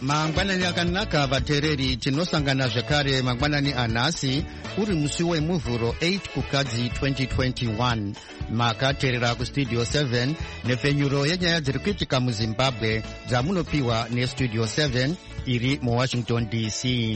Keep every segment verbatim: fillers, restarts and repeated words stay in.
mangwanani akanaka vateereri, tinosangana zvakare mangwanani anhasi uri musi wemuvhuro eight kukadzi twenty twenty-one. makateerera kustudio seven nepfenyuro yenyaya dziri kuitika muzimbabwe dzamunopiwa nestudio seven iri muwashington D C.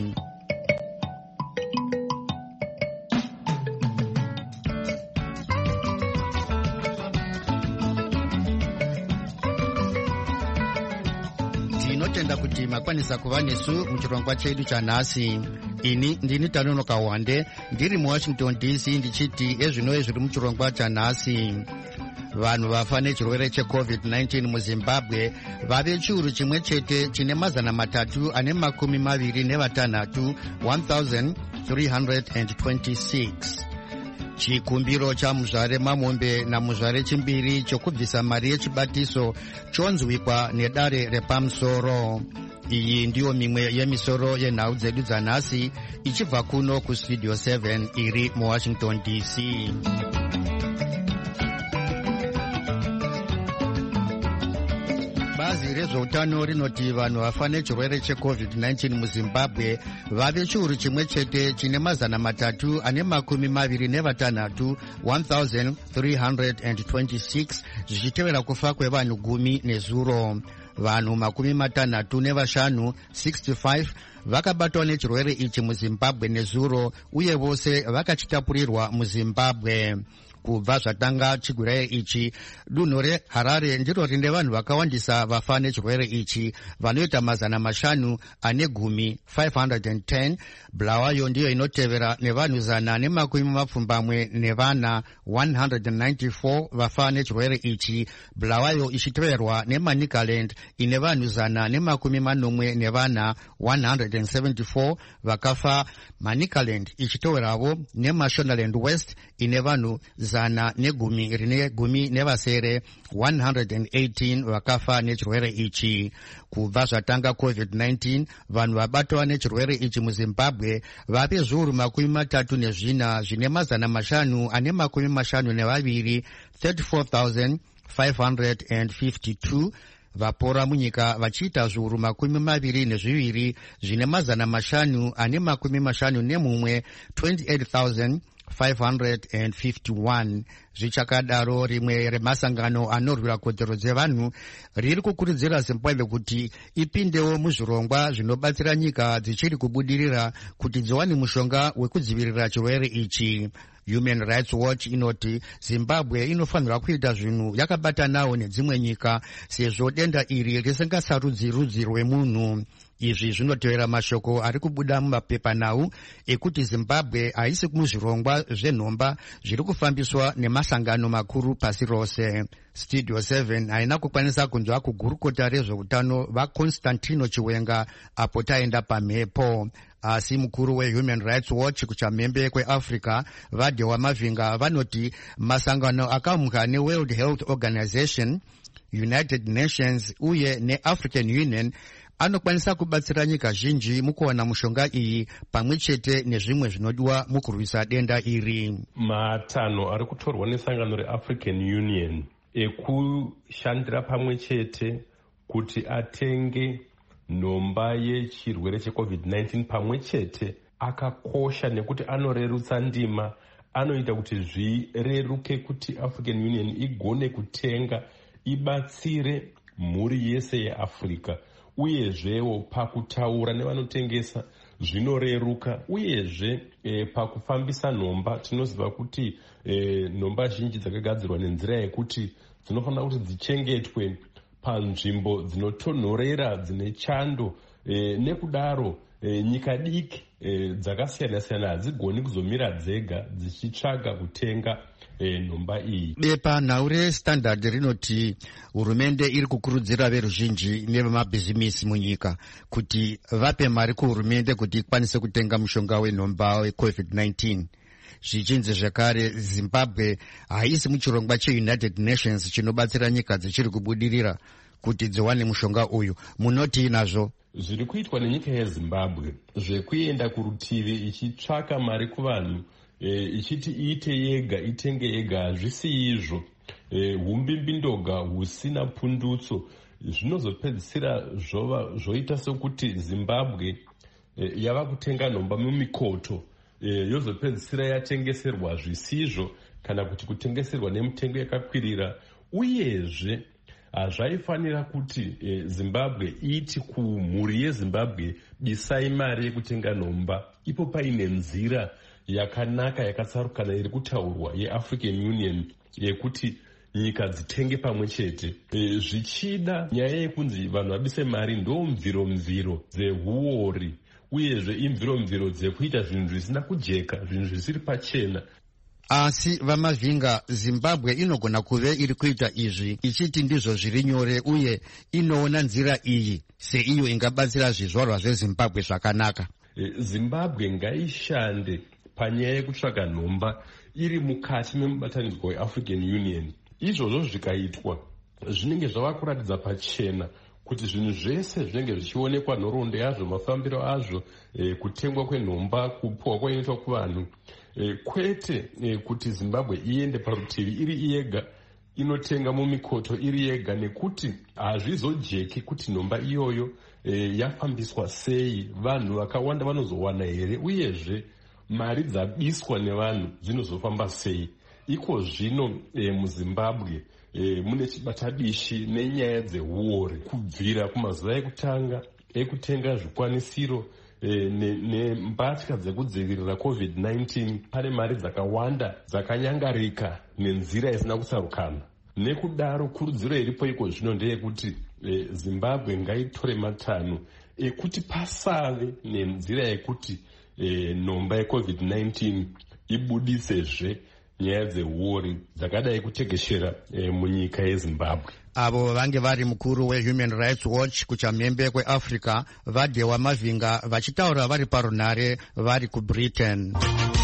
tinotenda kuti makwanisa kuva nesu muchirongwa chedu chanhasi. ini ndini Tanonoka Wande ndiri muwashington D C ndichiti ezvinove zviri muchirongwa chanhasi. vanhu vafa nechirwere checovid nineteen muzimbabwe vave chiuru chimwe chete chine mazana matatu ane makumi maviri nevatanhatu one thousand three hundred twenty-six. chikumbiro chamuzvare mamombe namuzvare chimbiri chokubvisa mari yechibatiso chonzwikwa nedare repamusoro. iyi ndiyo mimwe yemisoro yenhau dzedu dzanhasi ichibva kuno kustudio seven iri muwashington D C. bazi rezveutano rinoti vanhu vafa nechirwere checovid nineteen muzimbabwe vave chiuru chimwe chete chine mazana matatu ane makumi maviri nevatanhatu one thousand three hundred twenty-six zvichitevera kufa kwevanhu gumi nezuro. vanhu makumi matanhatu nevashanu sixty-five vakabatwa nechirwere ichi muzimbabwe nezuro uye vose vakachitapurirwa muzimbabwe. kubva zvatanga chirwere ichi, dunhu reharare ndiro rine vanhu vakawandisa vafa nechirwere ichi vanoita mazana mashanu ane gumi five hundred ten. bulawayo ndiyo inotevera nevanhu zana nemakumi mapfumbamwe nevana one hundred ninety-four vafa nechirwere ichi, bulawayo ichiteverwa nemanicaland ine vanhu zana nemakumi manomwe nevana one hundred seventy-four vakafa, manicaland ichiteveravo nemashonaland west ine vanhu zana negumi rine gumi nevasere one hundred eighteen vakafa nechirwere ichi. kubva zvatanga covid nineteen vanhu vabatwa nechirwere ichi muzimbabwe vave zviuru makumi matatu nezvina zvine mazana mashanu ane makumi mashanu nevaviri thirty-four thousand five hundred fifty-two. vapora munyika vachiita zviuru makumi maviri nezviviri zvine mazana mashanu ane makumi mashanu nemumwe twenty-eight thousand five hundred fifty-one. zvichakadaro rimwe remasangano anorwira kodzero dzevanhu riri kukurudzira zimbabwe kuti ipindewo muzvirongwa zvinobatsira nyika dzichiri kubudirira kuti dziwane mushonga wekudzivirira chirwere ichi. Human Rights Watch inoti zimbabwe inofanira kuita zvinhu yakabatanawo nedzimwe nyika sezvo denda iri risingasarudzi rudzi rwemunhu. izvi zvinotevera mashoko ari kubuda mumapepanhau ekuti zimbabwe haisi muzvirongwa zvenhomba zviri kufambiswa nemasangano makuru pasi rose. studio seven haina kukwanisa kunzwa kugurukota rezveutano vaconstantino chiwenga apo taenda pamhepo. asi mukuru wehuman rights watch kuchamhembe kweafrica vadhewa mavhinga vanoti masangano akamhwa neworld health organization, united nations uye neafrican union anokwanisa kubatsira nyika zhinji mukuwana mushonga iyi pamwe chete nezvimwe zvinodiwa mukurwisa denda iri. matanho ari kutorwa nesangano reafrican union ekushandira pamwe chete kuti atenge nhomba yechirwere checovid nineteen pamwe chete akakosha nekuti anorerutsa ndima, anoita kuti zvireruke kuti African Union igone kutenga ibatsire mhuri yese yeAfrica. uyezvewo pakutaura nevanotengesa zvinoreruka, uyezve e, pakufambisa nhomba tinoziva kuti e, nhomba zhinji dzakagadzirwa nenzira yekuti dzinofanira kuti dzichengetwe panzvimbo dzinotonhorera dzine chando e, nekudaro e, nyika diki e, dzakasiyana siyana hadzigoni kuzomira dzega dzichitsvaga kutenga e, nhomba iyi. bepa nhau reStandard rinoti hurumende iri kukurudzira veruzhinji nevemabhizimisi munyika kuti vape mari kuhurumende kuti ikwanise kutenga mushonga wenhomba wecovid nineteen. zvichinzi zvekare zimbabwe haisi muchirongwa cheunited nations chinobatsira nyika dzichiri kubudirira kuti dziwane mushonga uyu. munoti nazvo zviri kuitwa nenyika yezimbabwe zvekuenda kurutivi ichitsvaka mari kuvanhu e, ichiti iite yega itenge yega hazvisi izvo. e, umbimbindoga husina pundutso zvinozopedzisira zvova zvoita sekuti Zimbabwe eh, yava kutenga nhomba mumikoto eh, yozopedzisira yatengeserwa zvisizvo kana kuti kutengeserwa nemitengo yakakwirira. Uyezve zvaifanira kuti eh, Zimbabwe iti kumhuri yeZimbabwe bisai mari yekutenga nhomba. Ipo paine nzira yakanaka yakatsarukana iri kutaurwa yeAfrican Union yekuti nyika dzitenge pamwe chete. E, zvichida nyaya yekunzi vanhu vabise mari ndo mviro mviro dzehuori uyezve imviro mviro dzekuita zvinhu zvisina kujeka, zvinhu zvisiri pachena. Asi vamavhinga, Zimbabwe inogona kuve iri kuita izvi ichiti ndizvo zviri nyore uye inoona nzira iyi seiyo ingabatsira zvizvarwa zveZimbabwe zvakanaka. E, Zimbabwe ngaishande panyaya yekutsvaga nhomba iri mukati memubatanidzwa weAfrican Union. Izvozvo zvikaitwa zvinenge zvava kuratidza pachena kuti zvinhu zvese zvinenge zvichionekwa nhoroondo yazvo, mafambiro azvo, e, kutengwa kwenhomba, kupuwa kwainoitwa kuvanhu, e, kwete e, kuti Zimbabwe iende parutivi iri yega inotenga mumikoto iri yega, nekuti hazvizojeki kuti nhomba iyoyo e, yafambiswa sei, vanhu vakawanda vanozowana here, uyezve mari dzabiswa nevanhu dzinozofamba sei. Iko zvino e, muZimbabwe e, mune chibatadishi nenyaya dzehuori kubvira kumazuva ekutanga ekutenga zvikwanisiro e, nembatya ne dzekudzivirira covid nineteen. Pane mari dzakawanda dzakanyangarika nenzira isina kutsarukana. Nekudaro kurudziro iripo iko zvino ndeyekuti e, Zimbabwe ngaitore matanho ekuti pasave nenzira yekuti e, nhomba yecovid nineteen ibudisezve nyaya dzehuori dzakadai kutekeshera e, munyika yeZimbabwe. Avo vange vari mukuru weHuman Rights Watch kuchamhembe kweAfrica Vadhewa Mavhinga vachitaura vari parunhare vari kuBritain.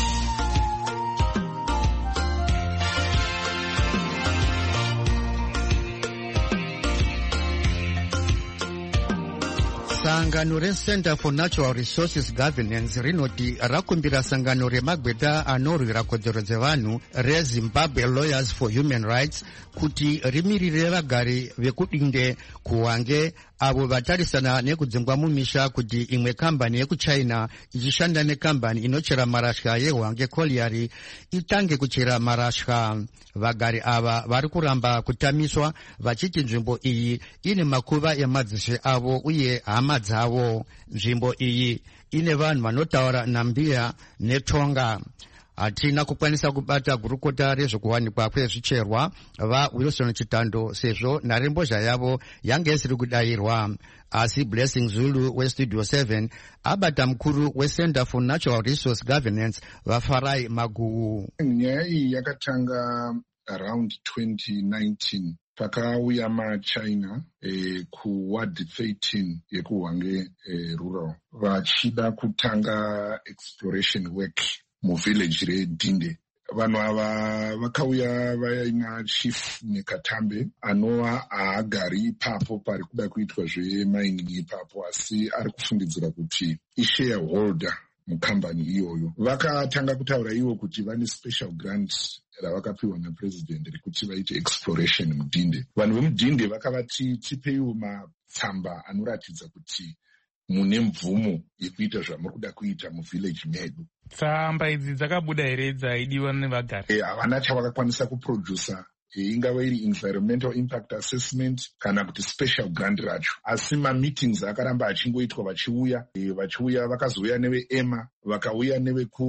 Sangano reCenter for Natural Resources Governance rinoti rakumbira sangano remagweta anorwira kodzero dzevanhu reZimbabwe Lawyers for Human Rights kuti rimirire vagari vekudinde kuhwange avo vatarisana nekudzingwa mumisha kuti imwe kambani yekuchina ichishanda nekambani inochera marasha yehwange colliery itange kuchera marasha. Vagari ava vari kuramba kutamiswa vachiti nzvimbo iyi ine makuva emadzishe avo uye hama dzavo. Nzvimbo iyi ine vanhu vanotaura Nambiya neTonga. Hatina kukwanisa kubata gurukota rezvekuwanikwa kwezvicherwa vaWilson Chitando sezvo nharembozha yavo yange isiri kudayirwa. Asi Blessing Zulu weStudio seven abata mukuru weCenter for Natural Resource Governance vaFarai Maguwu. Nyaya iyi yakatanga around twenty nineteen pakauya maChina eh, kuward thirteen yekuhwange eh, rural vachida kutanga exploration work muvillage reDinde. Vanhu ava vakauya vaina chief Nekatambe anova haagari ipapo pari kuda kuitwa zvemining ipapo, asi ari kufungidzira kuti ishareholder mukambani iyoyo. Vakatanga kutaura ivo kuti vane special grant ravakapiwa napresident rekuti vaite exploration muDinde. Vanhu vemudinde vakavati tipeiwo matsamba anoratidza kuti mune mvumo yekuita zvamuri kuda kuita muvillage medu. Tsamba idzi dzakabuda here dzaidiwa nevagari? E, havana chavakakwanisa kuprodusa, e, ingava iri environmental impact assessment kana kuti special grant racho. Asi mameetings akaramba achingoitwa vachiuya, e, vachiuya vakazouya neveEMA, vakauya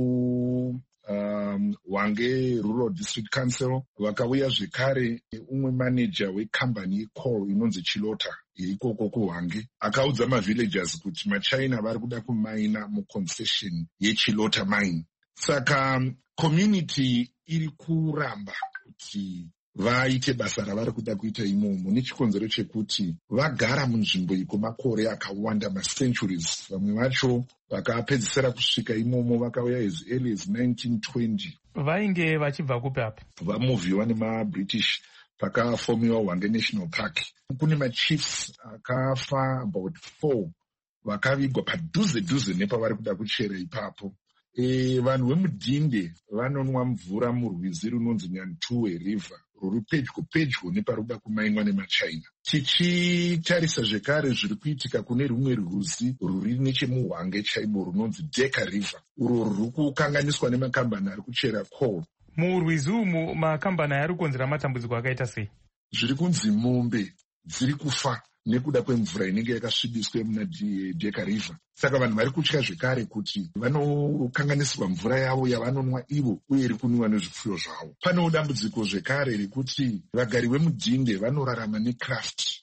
neveku Um, Hwange Rural District Council, vakauya zvekare umwe manager wekambani yecoal inonzi Chilota ikoko kuHwange akaudza mavillagers kuti maChina vari kuda kumaina muconcession yeChilota mine. Saka community iri kuramba kuti vaite basa ravari kuda kuita imomo nechikonzero chekuti vagara munzvimbo iyi kwemakore akawanda, macenturies. Vamwe vacho vakapedzisira kusvika imomo vakauya as early as nineteen twenty. Vainge vachibva kupi apa? Vamuvhiwa nemaBritish pakafomiwa Hwange National Park. Kune machiefs akafa about four vakavigwa padhuze dhuze nepavari kuda kuchera ipapo. E, vanhu vemudinde vanonwa mvura murwizi runonzi Nyantuwe River ruri pedyo pedyo neparikuda kumainwa nemachina. Tichitarisa zvekare zviri kuitika kune rumwe rwizi rwuri nechemuhwange chaibo runonzi Deka River, urwo rwuri kukanganiswa nemakambani ari kuchera coal. Murwizi umu makambani ari kukonzera matambudziko akaita sei? Zviri kunzi mombe dziri kufa nekuda kwemvura inenge yakasvibiswa muna Deka River. Saka vanhu vari kutya zvekare kuti vanokanganisirwa mvura yavo yavanonwa ivo uye iri kunwiwa nezvipfuyo zvavo. Panewo dambudziko zvekare rekuti vagari vemudhinde vanorarama necraft,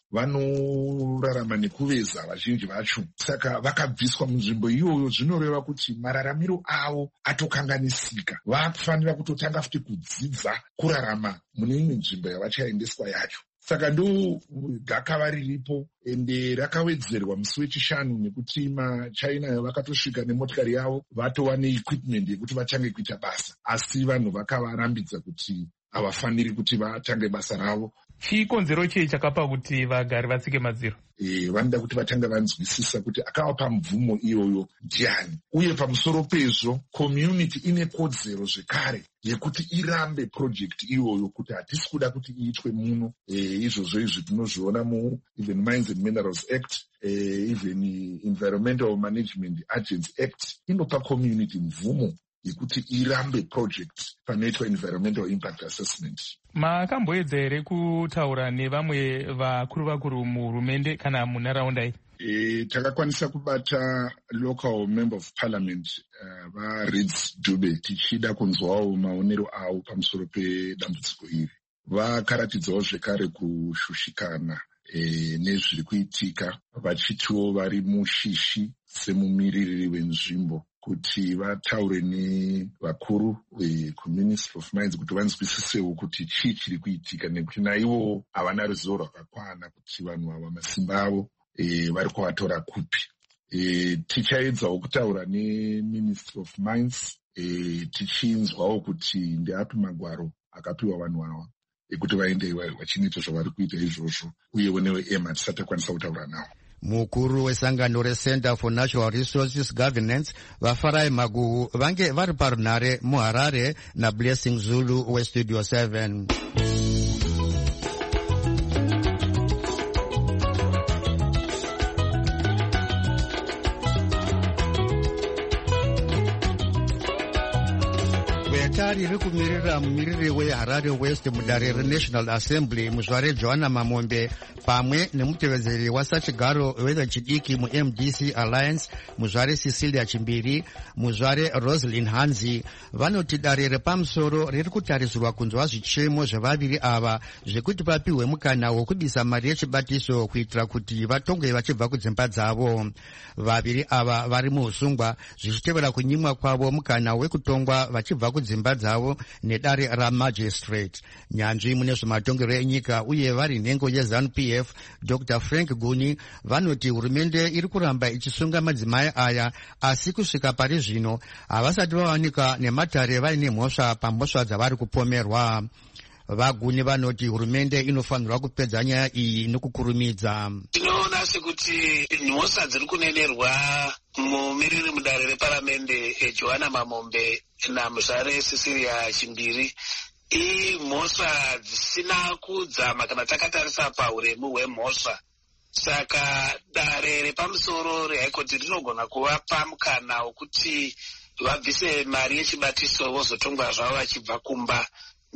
vanorarama nekuveza vazhinji vacho. Saka vakabviswa munzvimbo iyoyo, zvinoreva kuti mararamiro avo atokanganisika. Vakufanira kutotanga futi kudzidza kurarama mune imwe nzvimbo yavachaendeswa yacho. Saka ndo gakava riripo, ende rakawedzerwa musi wechishanu nekuti maChina vakatosvika nemotikari yavo vatova neequipment yekuti vachange kuita basa, asi vanhu vakavarambidza kuti havafaniri kuti vatange basa ravo. Chikonzero chii chakapa kuti vagari vatsike madziro? E, vanoda kuti vatange vanzwisisa kuti akavapa mvumo iyoyo ndiani, uye pamusoro pezvo community ine kodzero zvekare yekuti irambe project iyoyo, kuti hatisi kuda kuti iitwe muno. E, izvozvo izvi tinozviona mu even Mines and Minerals Act, e, even Environmental Management Agency Act inopa community mvumo yekuti irambe project panoitwa environmental impact assessment. Makamboedza here kutaura nevamwe vakuru vakuru muhurumende kana munharaunda iyi? E, takakwanisa kubata local member of parliament uh, vaReeds Dube tichida kunzwawo maonero avo pamusoro pedambudziko iri. Vakaratidzawo zvekare kushushikana e, nezviri kuitika, vachitiwo vari mushishi semumiririri wenzvimbo kuti vataure nevakuru kuMinistry of Mines kuti vanzwisisewo kuti chii chiri kuitika, nekuti naivo havana ruzivo rwakakwana kuti vanhu ava masimba avo e, vari kuvatora kupi. E, tichaedzawo kutaura neMinistry of Mines e, tichinzwawo kuti ndeapi magwaro akapiwa vanhu ava ekuti vaende vachinoita zvavari kuita izvozvo, uyewo neveEMA tisati takwanisa kutaura navo. Mukuru wesangano reCenter for Natural Resources Governance Vafarai Maguhu vange vari parunhare muHarare naBlessing Zulu weStudio seven. Vetari riri kumirira mumiriri weHarare West mudare reNational Assembly muzvare Joanna Mamombe pamwe nemutevedzeri wasachigaro wevechidiki muM D C Alliance muzvare Cecilia Chimbiri, muzvare Rosalind Hanzi vanoti dare repamusoro riri kutarisirwa kunzwa zvichemo zvevaviri ava zvekuti vapiwe mukana wokubisa mari yechibatiso kuitira kuti vatonge vachibva kudzimba dzavo. Vaviri ava vari muusungwa zvichitevera kunyimwa kwavo mukana wekutongwa vachibva kudzimba dzavo nedare ramagistrate. Nyanzvi mune zvematongero enyika uye vari nhengo yeZANU P F Doctor Frank Guni vanoti hurumende iri kuramba ichisunga madzimai aya, asi kusvika pari zvino havasati vawanika nematare vaine mhosva pamhosva dzavari kupomerwa. Vaguni vanoti hurumende inofanirwa kupedza nyaya iyi nokukurumidza. Tinoona sekuti mhosva dziri kunenerwa mumiriri mudare reparamende eJoanna Mamombe namuzvare Cecilia Chimbiri imhosva dzisina kudzama kana takatarisa pauremu hwemhosva. Saka dare repamusoro rehaikoti rinogona kuvapa mukana wokuti vabvise mari yechibatiso vozotongwa zvavo vachibva kumba,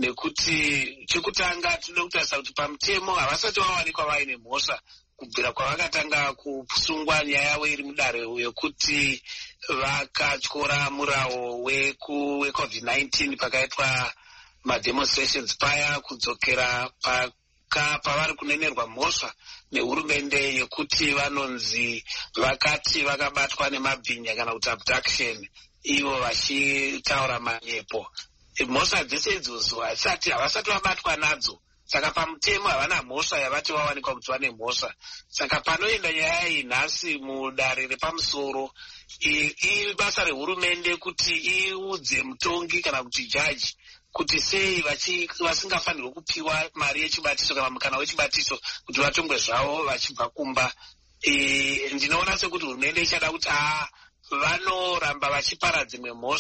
nekuti chekutanga tinoda kutarisa kuti pamutemo havasati vawanikwa vaine mhosva kubvira kwavakatanga kusungwa nyaya yavo iri mudare yekuti vakatyora murawo wecovid nineteen pakaitwa mademonstrations paya, kudzokera paka pavari kunenerwa mhosva nehurumende yekuti vanonzi vakati vakabatwa nemabhinya kana kuti abduction, ivo vachitaura manyepo. Mhosva dzese idzodzo hasati havasati vabatwa nadzo, saka pamutemo havana mhosva yavati vawanikwa kuti vane mhosva. Saka panoenda nyaya iyi nhasi mudare repamusoro, ibasa rehurumende kuti iudze mutongi kana kuti jaji kuti sei vasingafanirwi kupiwa mari yechibatiso kana mukana wechibatiso kuti vatongwe zvavo vachibva kumba. E, ndinoona sekuti hurumende ichada kuti haa vanoramba vachipara dzimwe mhosva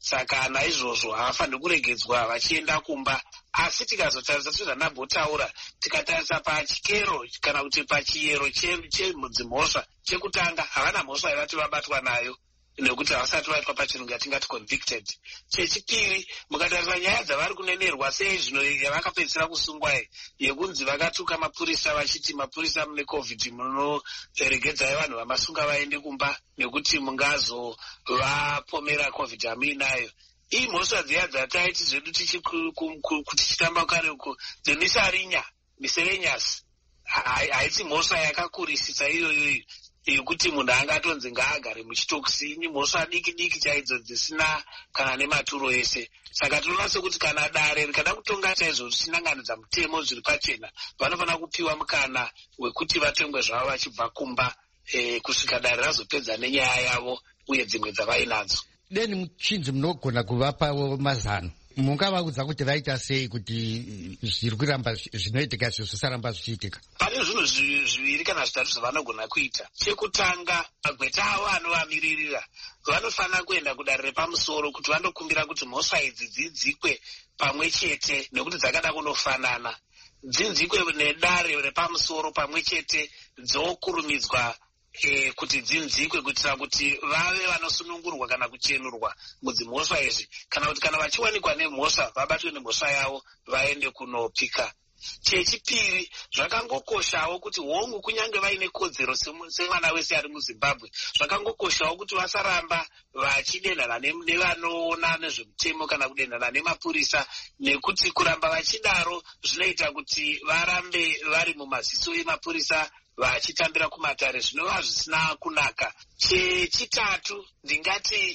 saka naizvozvo havafaniri kuregedzwa vachienda kumba. Asi tikazotarisa sezvanambotaura, tikatarisa pachikero kana kuti pachiyero chemudzimhosva chekutanga, havana mhosva yavati vabatwa nayo nekuti havasati vaitwa pachirungu yatingati convicted. Chechipiri, mukatarisa nyaya dzavari kunenerwa sei zvino yavakapedzisira kusungwa yekunzi vakatuka mapurisa vachiti mapurisa mune covid munoregedzai vanhu vamasunga vaende kumba nekuti mungazovapomera covid hamuinayo. Iyi mhosva dziya dzataiti zvedu tichitamba kare uko dzemisarinya miscellaneous haisi mhosva yakakurisisa iyoyo yekuti munhu angatonzi ngaagare muchitokisi. Ini mhosva diki diki chaidzo dzisina kana nematuro ese. Saka tinoona sekuti kana dare rikada kutonga chaizvo zvichinanganidza mutemo zviri pachena, vanofanira kupiwa mukana wekuti vatengwe zvavo vachibva kumba e, kusvika dare razopedza nenyaya yavo uye dzimwe dzavainadzo. Deni muchinzi munogona kuvapawo mazano, mungavaudza kuti vaita sei kuti zviri kuramba zvinoitika izvo zvisaramba zvichiitika? Pane zvinhu zviviri kana zvitatu zvavanogona kuita. Chekutanga, magweta avo anovamiririra vanofanira kuenda kudare repamusoro kuti vandokumbira kuti mhosva idzi dzidzikwe pamwe chete, nekuti dzakada kunofanana. Dzinzikwe nedare repamusoro pamwe chete, dzokurumidzwa E, kuti dzinzikwe kuitira kuti vave vanosunungurwa kana kuchenurwa mudzimhosva izvi, kana kuti kana vachiwanikwa nemhosva vabatwe nemhosva yavo vaende kunopika. Chechipiri, zvakangokoshawo kuti hongu kunyange vaine kodzero semwana wese ari muZimbabwe, zvakangokoshawo kuti vasaramba vachidenhana nevanoona nezvemutemo kana kudenhana nemapurisa, nekuti kuramba vachidaro zvinoita kuti varambe vari mumaziso emapurisa vachitambira kumatare, zvinova zvisina kunaka. Chechitatu, ndingati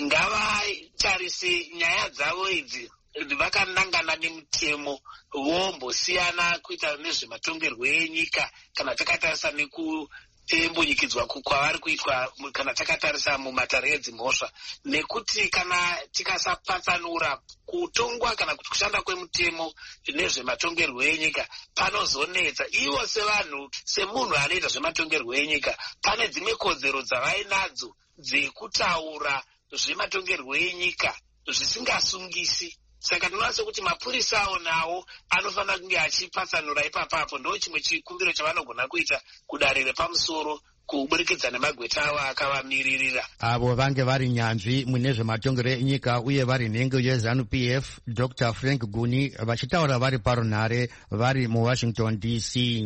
ngavatarise nyaya dzavo idzi vakanangana nemutemo, vombosiyana kuita nezvematongerwo enyika kana takatarisa nekuyembunyikidzwa kwavari kuitwa kana takatarisa mumatare edzimhosva, nekuti kana tikasapatsanura kutongwa kana kuti kushanda kwemutemo nezvematongerwo enyika panozonetsa. Ivo sevanhu, semunhu anoita zvematongerwo enyika, pane dzimwe kodzero dzavainadzo dzekutaura zvematongerwo enyika zvisingasungisi. Saka tinoona sekuti mapurisa awo nawo anofanira kunge achipatsanura ipapapo. Ndo chimwe chikumbiro chavanogona kuita kudare repamusoro kuburikidza nemagweta avo akavamiririra. Avo vange vari nyanzvi mune zvematongero enyika uye vari nhengo yeZANU P F, Doctor Frank Guni, vachitaura vari parunhare vari muWashington D C.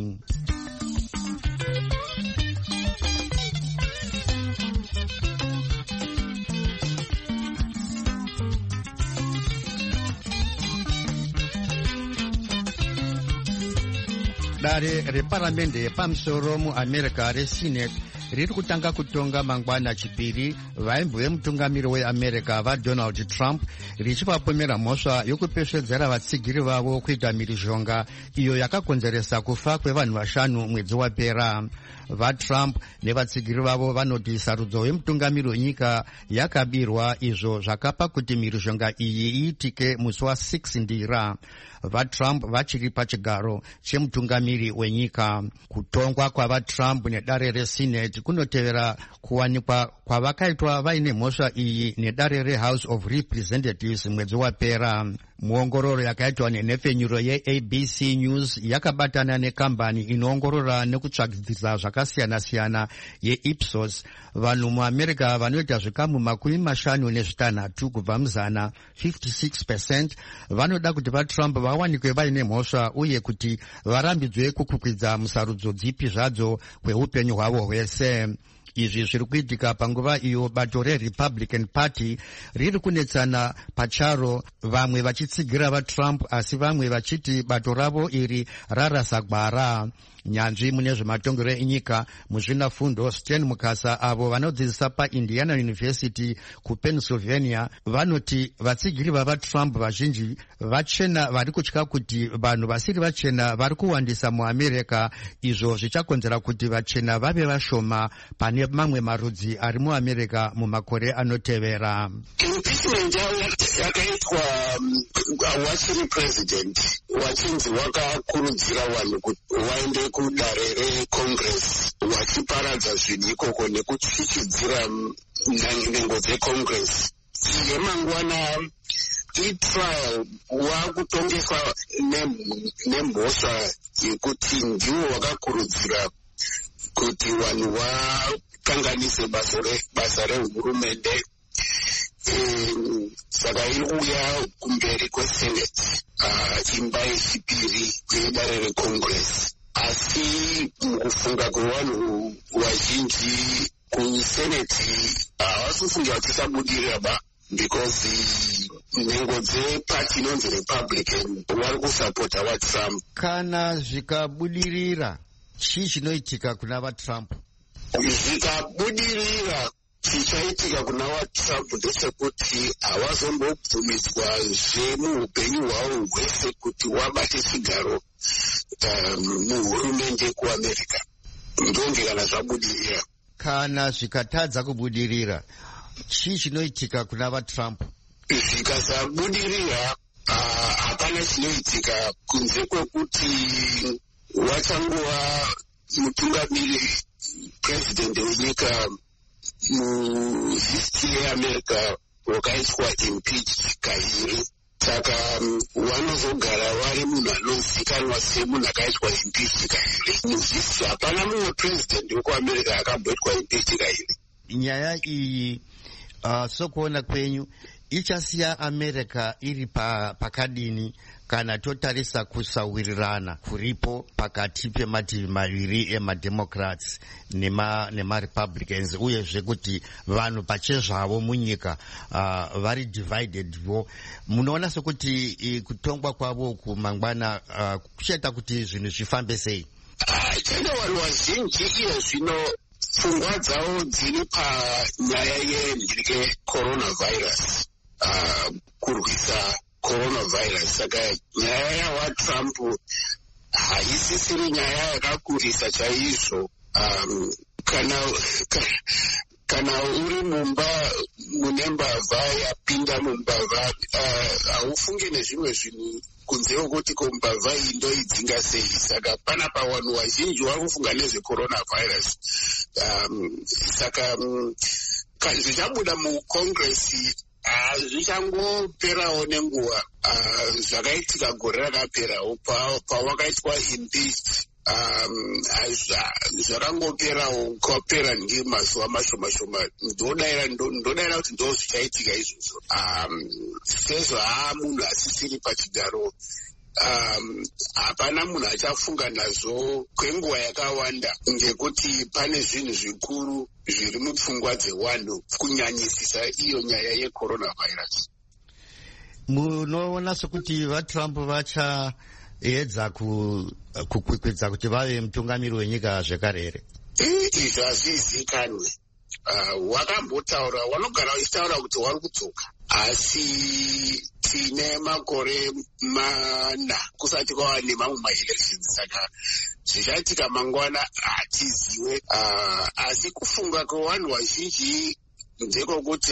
Dare reparamende yepamusoro muAmerica reSenate riri kutanga kutonga mangwana chipiri vaimbo vemutungamiri weAmerica vaDonald Trump richivapomera mhosva yokupesvedzera vatsigiri vavo kuita mhirizhonga iyo yakakonzeresa kufa kwevanhu vashanu mwedzi wapera. VaTrump nevatsigiri vavo vanoti sarudzo wemutungamiri wenyika yakabirwa, izvo zvakapa kuti mhirizhonga iyi iitike musi wa6 Ndira. VaTrump vachiri pachigaro chemutungamiri wenyika. Kutongwa kwavaTrump nedare reSenate kunotevera kuwanikwa kwavakaitwa vaine mhosva iyi nedare reHouse of Representatives mwedzi wapera. Muongororo yakaitwa nenhepfenyuro yeA B C News yakabatana nekambani inoongorora nekutsvagidza zvakasiyana-siyana yeIpsos. Vanhu muAmerica vanoita zvikamu makumi mashanu nezvitanhatu kubva muzana, fifty-six percent, vanoda kuti vaTrump vawanikwe vaine mhosva uye kuti varambidzwe kukukwidza musarudzo dzipi zvadzo kweupenyu hwavo hwese. Izvi zviri kuitika panguva iyo bato reRepublican Party riri kunetsana pacharo, vamwe vachitsigira vaTrump asi vamwe vachiti bato ravo iri rarasa gwara. Nyanzvi mune zvematongero enyika muzvinafundo Stan Mukasa avo vanodzidzisa paIndiana University kuPennsylvania vanoti vatsigiri vavaTrump vazhinji vachena vari kutya kuti vanhu vasiri vachena vari kuwandisa muAmerica, izvo zvichakonzera kuti vachena vave vashoma pane mamwe marudzi ari muAmerica mumakore anotevera. Impeachment yakaitwa wachiri president wachinzi wakakurudzira vanhu kuti vaende kudare reCongress vachiparadza zvinhu ikoko nekutyityidzira nhengo dzeCongress. yemangwana itrial wakutongeswa nemhosva yekuti ndiwo wakakurudzira kuti vanhu vakanganise basa rehurumende. Saka iri kuuya kumberi kwesenate, imba yechipiri yedare recongress. Asi mukufunga kwevanhu vazhinji kusenate havasi kufungira kuti isabudirira ba, because nhengo dzepati inonzi republican vari kusapota vatrump. Kana zvikabudirira chii chinoitika kuna vatrump? Zvikabudirira chichaitika kuna vatrump ndechekuti havazombobvumidzwa zvemuupenyu hwavo hwese kuti wabate chigaro muhurumende kuamerica, ndonge kana zvabudirira. Kana zvikatadza kubudirira chii chinoitika kuna vatrump? Zvikasabudirira hapana chinoitika kunze kwekuti wachangova mutungamiri president wenyika muhistory yeamerica wakaiswa impeached kairi. Saka vanozogara vari munhu anozikanwa semunhu akaiswa impeached kairi muhistory. Hapana mumwe president wekuamerica akamboitwa impeached kairi. Nyaya iyi uh, sokuona kwenyu ichasiya America iri pa, pakadini kana totarisa kusawirirana kuripo pakati pemativi maviri emademocrats nema, nema republicans, uyezve kuti vanhu pachezvavo munyika uh, vari divided vo. Munoona sekuti uh, kutongwa kwavo kumangwana uh, kuchaita kuti zvinhu zvifambe sei? Tine vanhu vazhinji iye zvino pfungwa dzavo dziri panyaya yenhirike coronavirus, uh, kurwisa coronavirus. Saka nyaya yawatrump haisisiri nyaya yakakurisa chaizvo. Um, kana kana uri mumba mune mbavha yapinda mumbavha, haufunge uh, nezvimwe zvinhu kunze kwekuti kombavha iyi ndoidzinga sei. Saka pana pa vanhu vazhinji vari kufunga nezvecoronavirus. Um, saka um, zvichabuda mucongress hazvichangoperawo nenguva. Uh, zvakaitika gore rakaperawo pawakaitwa impeached. Um, zvakangoperawo kwapera ngemazuva mashoma shoma. Ndodayira ndodayira kuti ndo zvichaitika izvozvo. Um, sezvo haa munhu asisiri pachigaro, um, hapana munhu achafunga nazvo kwenguva yakawanda, ngekuti pane zvinhu zvikuru zviri mupfungwa dzevanhu kunyanyisisa iyo nyaya yecoronavirus. Munoona sokuti vatrump vacha edza kukwikwidza kuti vave mutungamiri wenyika zvekare here? Izvi hazvizikanwe. Uh, wakambotaura, vanogara vachitaura kuti vari kudzoka, asi tine makore mana kusati kwava nemamwe maelections. Saka zvichaitika mangwana hatiziwe. Uh, asi kufunga kwevanhu vazhinji ndekokuti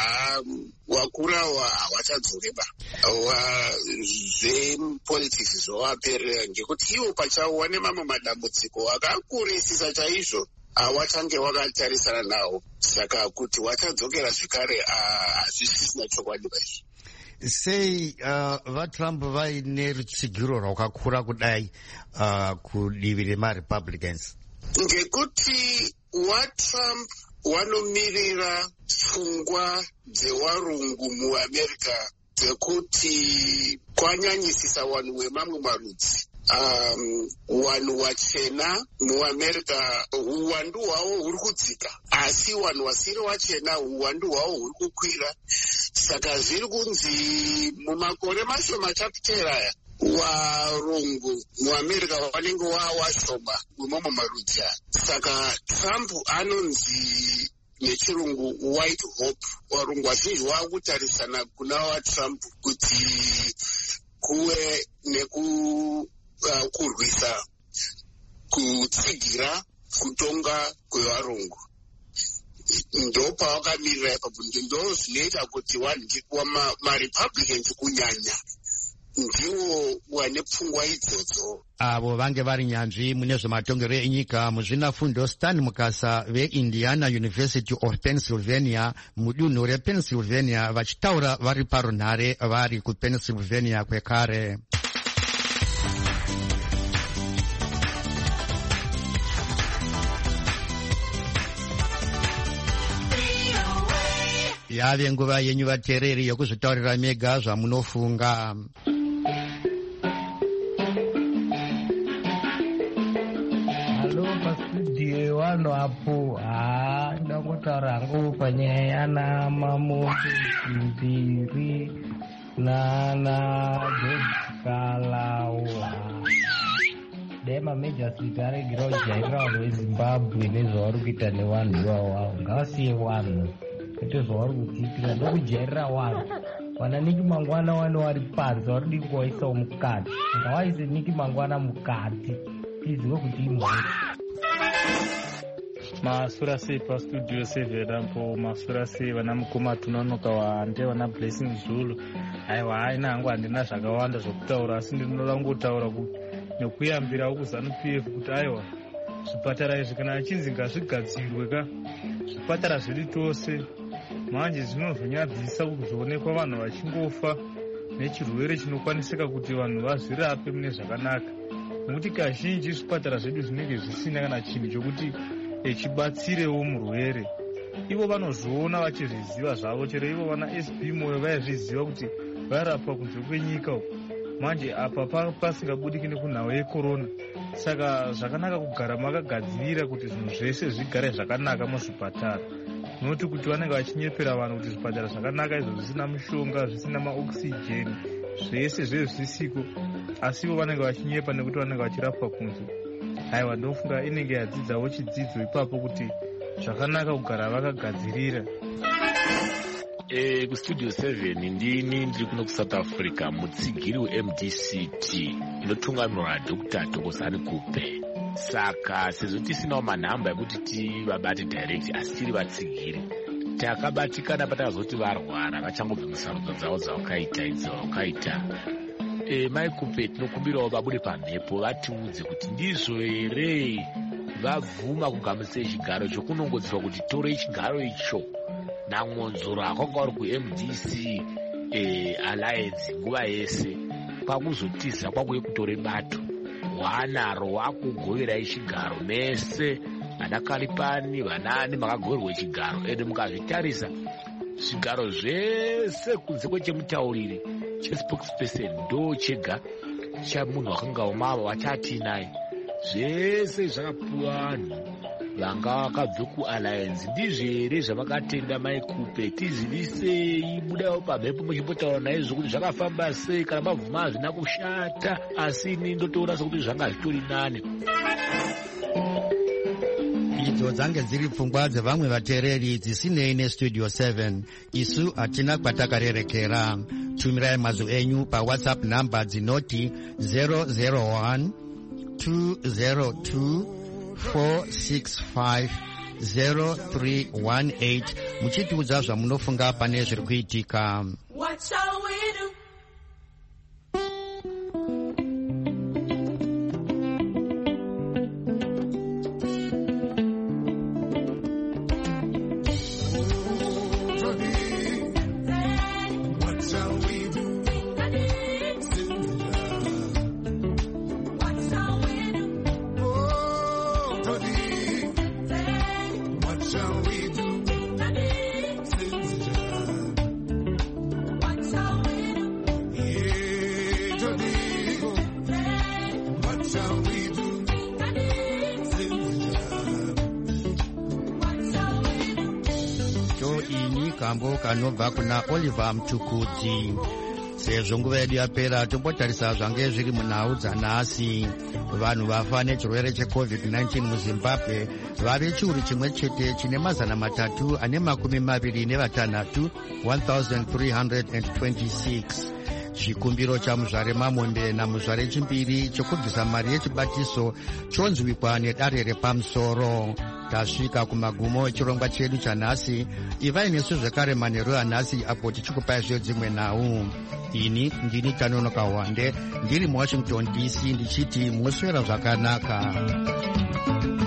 wakurawa hawachadzoreba, zvepolitics zvovaperera, ngekuti ivo pachavo wane mamwe madambudziko akakurisisa chaizvo wachange wakatarisana nawo. Saka kuti wachadzokera zvekare hazvisisina chokwadi vaizvo. Sei uh, vatrump vaine rutsigiro rwakakura kudai uh, kudivi remarepublicans? Ngekuti watrump wanomirira pfungwa dzevarungu muamerica dzekuti kwanyanyisisa vanhu vemamwe marudzi. Um, vanhu vachena muamerica uwandu hwavo huri kudzika, asi vanhu vasiri vachena uwandu hwavo huri kukwira. Saka zviri kunzi mumakore mashoma chapitera aya varungu muamerica vanenge vavashoma wemamwe marudzi aya. Saka Trump anonzi nechirungu white hope. Varungu vazhinji vakutarisana kuna vatrump kuti kuve neku Uh, kurwisa kutsigira kutonga kwevarungu. Ndo pavakamirira ipapo, ndo zvinoita kuti marepublicans kunyanya ndiwo wane pfungwa idzodzo. Avo vange vari nyanzvi mune zvematongero enyika muzvinafundo Stan Mukasa veIndiana University of Pennsylvania mudunhu rePennsylvania vachitaura vari parunhare vari kuPennsylvania kwekare. Yave nguva yenyu vateereri yokuzvitaurira mega zvamunofunga. Wano hapo ah ndakotaura hangu panyaya yana Mamombe Chimbiri nana Jokalawa dema major sitare giro jaira wa Zimbabwe nezvauri kuita nevanhu ivavo ngavasiye vanhu kuti zvauri kudziitira ndokujairira vanhu vana Niki Mangwana wano vari panze vari kudi kuwaisawo mukati ngavaise Niki Mangwana mukati tizive kuti imhuri. Masura sei pa studio seven ampo masura sei vana mukoma tunonoka wande vana Blessing Zulu aiwa haina hangu handina zvakawanda zvokutaura asi ndinoda kungotaura kuti nekuyambira kuzanu P F kuti aiwa zvipatara izvi kana achinzi ngazvigadzirwe ka zvipatara zviri tose manje zvinozonyadzisa kuzoonekwa vanhu vachingofa nechirwere chinokwanisika kuti vanhu vazvirape mune zvakanaka nekuti kazhinji zvipatara zvedu zvinenge zvisina kana chinhu chokuti echibatsirewo murwere ivo vanozviona vachizviziva zvavo chero ivo vana S P Moyo vaizviziva kuti vairapwa kunze kwenyika uko manje apa pasingabudiki nekunhau yekorona saka zvakanaka kugara makagadzirira kuti zvinhu zvese zvigare zvakanaka muzvipatara noti kuti vanenge vachinyepera vanhu kuti zvipatara zvakanaka izvo zvisina mishonga zvisina maoksijeni zvese zvezvisiko asi ivo vanenge vachinyepa nekuti vanenge vachirapwa kunze. Aiwa ndofunga inenge yadzidzawo chidzidzo ipapo kuti zvakanaka kugara vakagadzirira. Eh kustudio seven ndini ndiri kuno kuSouth Africa mutsigiri weM D C T inotungamirwa naDoctor Thokozani Kupe. Saka sezvo tisinawo manhamba ekuti tivabate direct asi tiri vatsigiri takabatikana patakazoti varwara vachangobva musarudzo dzavo dzavakaita idzo vakaita E, Mai Kupe tinokumbirawo vabude pamhepo vatiudze kuti ndizvo here vabvuma kugamusa chigaro chokunongodzerwa kuti tore chigaro icho namwonzoro akanga uri kuM D C e, Alliance nguva yese kwakuzotiza kwakuye kutore bato wanaro wakugoverai chigaro mese vana Kalipani vanani makagoverwe chigaro ende mukazvitarisa zvigaro zvese kunze kwechemutauriri chespokesperson ndo chega chamunhu wakanga umava wachati naye zvese zvakapuwa vanhu vanga vakabve kuAlliance. Ndizvo here zvavakatenda Mai Kupe? Tizivisei, budawo pamhepo muchimbotaura naizvo kuti zvakafamba sei kana mabvuma hazvina kushata, asi ini ndotoona sokuti zvanga zvitori nane. Idzo dzange dziri pfungwa dzevamwe vateereri dzisinei nestudio seven. Isu hatina kwatakarerekera. Tumirai mazwi enyu paWhatsApp namba dzinoti zero zero one two zero two four six five zero three one eight muchitiudza zvamunofunga pane zviri kuitika. What shall we do? Kanobva kuna Oliver Mtukudzi. Sezvo nguva yedu yapera tombotarisa zvange zviri munhau dzanhasi. Vanhu vafa nechirwere checovid nineteen muZimbabwe vave chiuru chimwe chete chine mazana matatu ane makumi maviri nevatanhatu one thousand three hundred twenty-six. Chikumbiro chamuzvare Mamombe namuzvare Chimbiri chokubvisa mari yechibatiso chonzwikwa nedare repamusoro. tasvika kumagumo echirongwa chedu chanhasi. Ivai nesu zvekare manheru anhasi apo tichikupai zve dzimwe nhau. Ini ndini Tanonoka Wande ndiri muWashington D C ndichiti muswera zvakanaka.